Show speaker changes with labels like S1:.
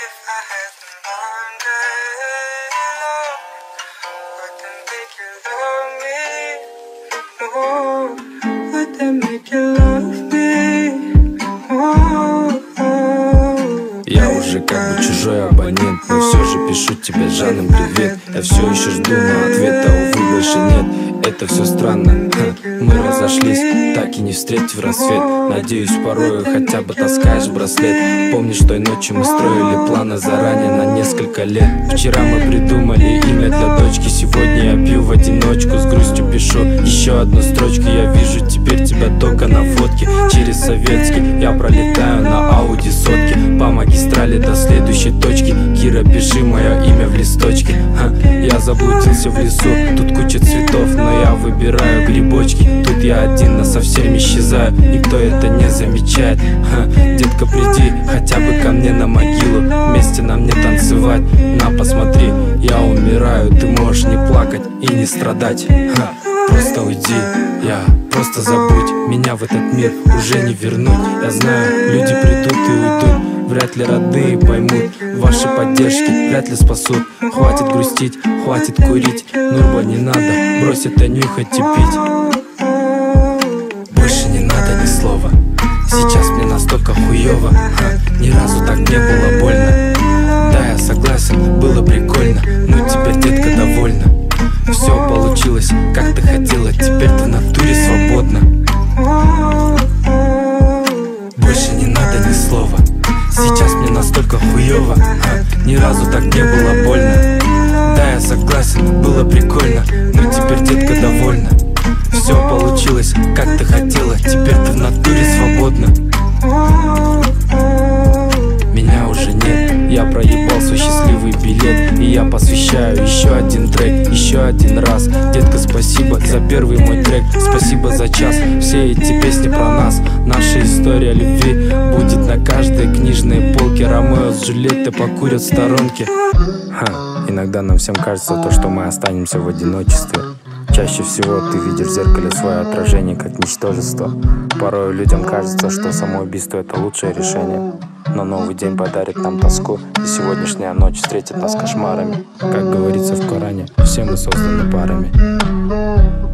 S1: if I had the one day love, would that make you love me more? Would that make you love me more?
S2: Я уже как бы чужой абонент, но все же пишу тебе Жаным привет. Я все еще жду, но ответа, увы, больше нет. Это все странно, мы разошлись, так и не встретив рассвет. Надеюсь, порою хотя бы таскаешь браслет. Помнишь, той ночью мы строили планы заранее на несколько лет. Вчера мы придумали имя для дочки, сегодня я пью в одиночку, с грустью пишу еще одну строчку. Я вижу теперь тебя только на фотке. Через Советский я пролетаю на Ауди сотки по магистрали до следующей точки. Кира, пиши мое имя в листочке. Я заблудился в лесу, тут куча цветов, но я выбираю грибочки. Тут я один, но совсем исчезаю, никто это не замечает. Детка, приди хотя бы ко мне на могилу, вместе нам не танцевать. На, посмотри, я умираю, ты можешь не плакать и не страдать. Просто уйди, просто забудь, меня в этот мир уже не вернуть. Я знаю, люди придут и уйдут, вряд ли родные поймут. Ваши поддержки вряд ли спасут. Хватит грустить, хватит курить, Нурба, не надо, брось это нюхать и пить. Больше не надо ни слова, сейчас мне настолько хуёво, ни разу так не было больно. Да, я согласен, было прикольно, но теперь, детка, довольна. Все получилось, как ты хотела, теперь ты в натуре свободна. Больше не надо ни слова, сейчас мне настолько хуёво, ни разу так не было больно. Да, я согласен, было прикольно, но теперь, детка, довольна. Все получилось, как ты хотела, теперь ты в натуре свободна. Меня уже нет, я проебал свой счастливый билет, и я посвящаю еще один трек, еще один раз. Детка, спасибо за первый мой трек, спасибо за час. Все эти песни про нас, наша история любви будет на каждой книжной полке. Ромео с Джульеттой покурят в сторонке. Иногда нам всем кажется то, что мы останемся в одиночестве. Чаще всего ты видишь в зеркале свое отражение как ничтожество. Порой людям кажется, что самоубийство — это лучшее решение. Но новый день подарит нам тоску, и сегодняшняя ночь встретит нас кошмарами. Как говорится в Коране, все мы созданы парами.